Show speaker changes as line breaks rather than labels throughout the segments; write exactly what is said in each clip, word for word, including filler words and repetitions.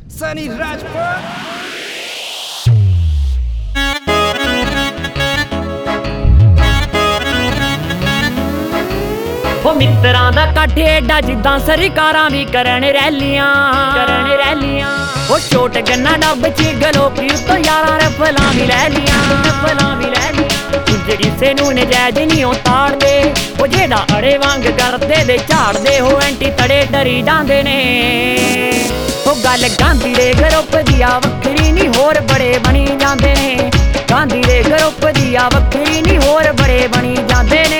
Sunny Rajput.
ਉਹ ਮਿੱਤਰਾਂ ਦਾ ਇਕੱਠ ਏਡਾ ਜਿੱਦਾਂ ਸਰਕਾਰਾਂ ਵੀ ਕਰਨ ਰੈਲੀਆਂ ਕਰਨ ਰੈਲੀਆਂ ਉਹ ਛੋਟ ਗੰਨਾ ਡੱਬ ਚ ਗਲੋਕੀ ਉੱਤੋਂ ਯਾਰਾਂ ਰਫਲਾਂ ਵੀ ਲੈ ਲੀਆਂ ਰਫਲਾਂ ਵੀ ਲੈ ਲੀਆਂ ਦੂਜੇ ਕਿਸੇ ਨੂੰ ਨਜਾਇਜ਼ ਨਹੀਂ ਉਹ ਤਾੜਦੇ ਉਹ ਜਿਹੜਾ ਅੜੇ ਵਾਂਗ ਕਰਦੇ ਦੇ ਝਾੜਦੇ ਹੋ ਐਂਟੀ ਤੜੇ ਡਰੀ ਜਾਂਦੇ ਨੇ ਉਹ ਗੱਲ ਗਾਂਧੀ ਦੇ ਗਰੁੱਪ ਦੀ ਆ ਵੱਖਰੀ ਨਹੀਂ ਹੋਰ ਬੜੇ ਬਣੀ ਜਾਂਦੇ ਨੇ ਗਾਂਧੀ ਦੇ ਗਰੁੱਪ ਦੀ ਆ ਵੱਖਰੀ ਨਹੀਂ ਹੋਰ ਬੜੇ ਬਣੀ ਜਾਂਦੇ ਨੇ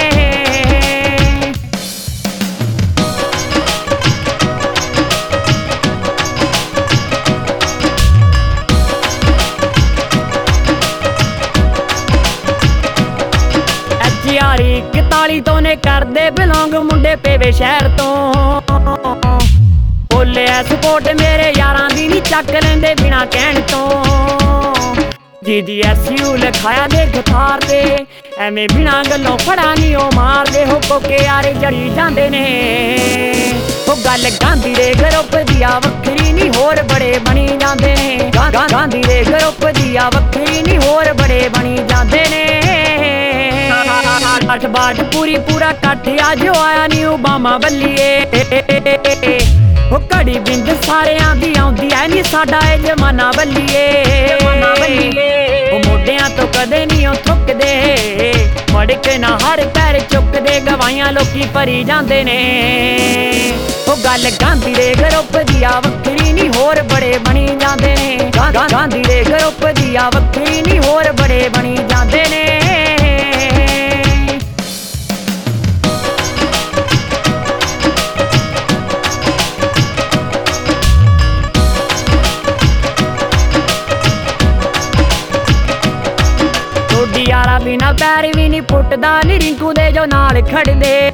ਯਾਰੀ ਇਕਤਾਲੀ ਤੋਂ ਨੇ ਕਰਦੇ ਬਿਲੋਂਗ ਮੁੰਡੇ ਪੇਵੇ ਸ਼ਹਿਰ ਤੋਂ ਬੋਲੇ ਐ ਸਪੋਰਟ ਮੇਰੇ ਯਾਰਾਂ ਦੀ ਨਹੀਂ ਚੱਕ ਲੈਂਦੇ ਬਿਨਾ ਕਹਿਣ ਤੋਂ ਜੀ ਜੀ ਐਸ ਯੂ ਲਿਖਾਇਆ ਦੇ ਗਥਾਰ ਤੇ ਐਵੇਂ ਬਿਨਾ ਗੱਲੋਂ ਫੜਾ ਨਹੀਂ ਉਹ ਮਾਰਦੇ ਹੋ ਕੋਕੇ ਯਾਰੇ ਜੜੀ ਜਾਂਦੇ ਨੇ ਉਹ ਗੱਲ ਗਾਂਧੀ ਦੇ ਗਰੁੱਪ ਦੀ ਆ ਵੱਖਰੀ ਨਹੀਂ ਹੋਰ ਬੜੇ ਬਣੀ ਜਾਂਦੇ ਨੇ ਗਾਂਧੀ ਦੇ ਗਰੁੱਪ ਦੀ ਆ ਵੱਖਰੀ ਨਹੀਂ ਹੋਰ ਬੜੇ ਬਣੀ ਜਾਂਦੇ ਨੇ ਅੱਠ ਬਾਟ ਪੂਰੀ ਪੂਰਾ ਕੱਠ ਅੱਜ ਆਇਆ ਨੀ ਓਬਾਮਾ ਬੱਲੀਏ ਉਹ ਘੜੀ ਬਿੰਦ ਸਾਰਿਆਂ ਦੀ ਆਉਂਦੀ ਐ ਨੀ ਸਾਡਾ ਇਹ ਜਮਾਨਾ ਬੱਲੀਏ ਜਮਾਨਾ ਬੱਲੀਏ ਉਹ ਮੋਢਿਆਂ ਤੋਂ ਕਦੇ ਨਹੀਂ ਉਹ ਥੁੱਕਦੇ ਮੜ ਕੇ ਨਾ ਹਰ ਪੈਰ ਚੁੱਕਦੇ ਗਵਾਈਆਂ ਲੋਕੀ ਭਰੀ ਜਾਂਦੇ ਨੇ ਉਹ ਗੱਲ ਗਾਂਧੀ ਦੇ ਗਰੁੱਪ ਦੀ ਆ ਵੱਖਰੀ ਨਹੀਂ ਹੋਰ ਬੜੇ ਬਣੀ ਜਾਂਦੇ ਨੇ ਗਾਂਧੀ ਦੇ ਗਰੁੱਪ ਦੀ ਆ ਵੱਖਰੀ ਨਹੀਂ ਹੋਰ ਬੜੇ ਬਣੀ ਜਾਂਦੇ ਨੇ ਯਾਰਾ ਬਿਨਾ ਪੈਰ ਵੀ ਨਹੀਂ ਪੁੱਟਦਾ ਨੀ ਰਿੰਕੂ ਦੇ ਜੋ ਨਾਲ ਖੜਦੇ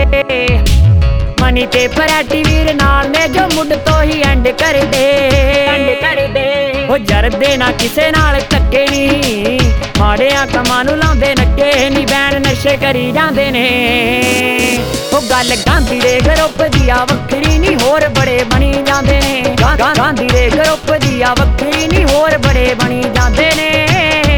ਮਨੀ ਤੇ ਪਰੈਟੀ ਵੀਰ ਨਾਲ ਨੇ ਜੋ ਮੁੱਢ ਤੋਂ ਹੀ ਐਂਡ ਕਰਦੇ ਐਂਡ ਕਰਦੇ ਉਹ ਜਰਦੇ ਨਾ ਕਿਸੇ ਨਾਲ ਧੱਕੇ ਨੀ ਮਾੜਿਆਂ ਕੰਮਾਂ ਨੂੰ ਲਾਉਂਦੇ ਨੱਕੇ ਨੀ ਬੈਣ ਨਸ਼ੇ ਕਰੀ ਜਾਂਦੇ ਨੇ ਉਹ ਗੱਲ ਗਾਂਧੀ ਦੇ ਗਰੁੱਪ ਦੀ ਆ ਵੱਖਰੀ ਨਹੀਂ ਹੋਰ ਬੜੇ ਬਣੀ ਜਾਂਦੇ ਨੇ ਗਾਂਧੀ ਦੇ ਗਰੁੱਪ ਦੀ ਆ ਵੱਖਰੀ ਨਹੀਂ ਹੋਰ ਬੜੇ ਬਣੀ ਜਾਂਦੇ ਨੇ